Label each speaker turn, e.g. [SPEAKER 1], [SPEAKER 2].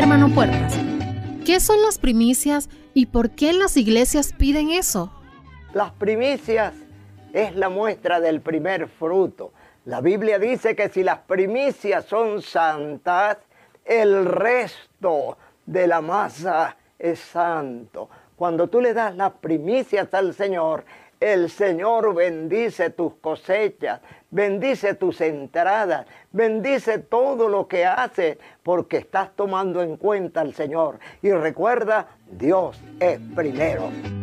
[SPEAKER 1] hermano Puertas. ¿Qué son las primicias y por qué las iglesias piden eso?
[SPEAKER 2] Las primicias es la muestra del primer fruto. La Biblia dice que si las primicias son santas, el resto de la masa es santo. Cuando tú le das las primicias al Señor, el Señor bendice tus cosechas, bendice tus entradas, bendice todo lo que haces porque estás tomando en cuenta al Señor. Y recuerda, Dios es primero.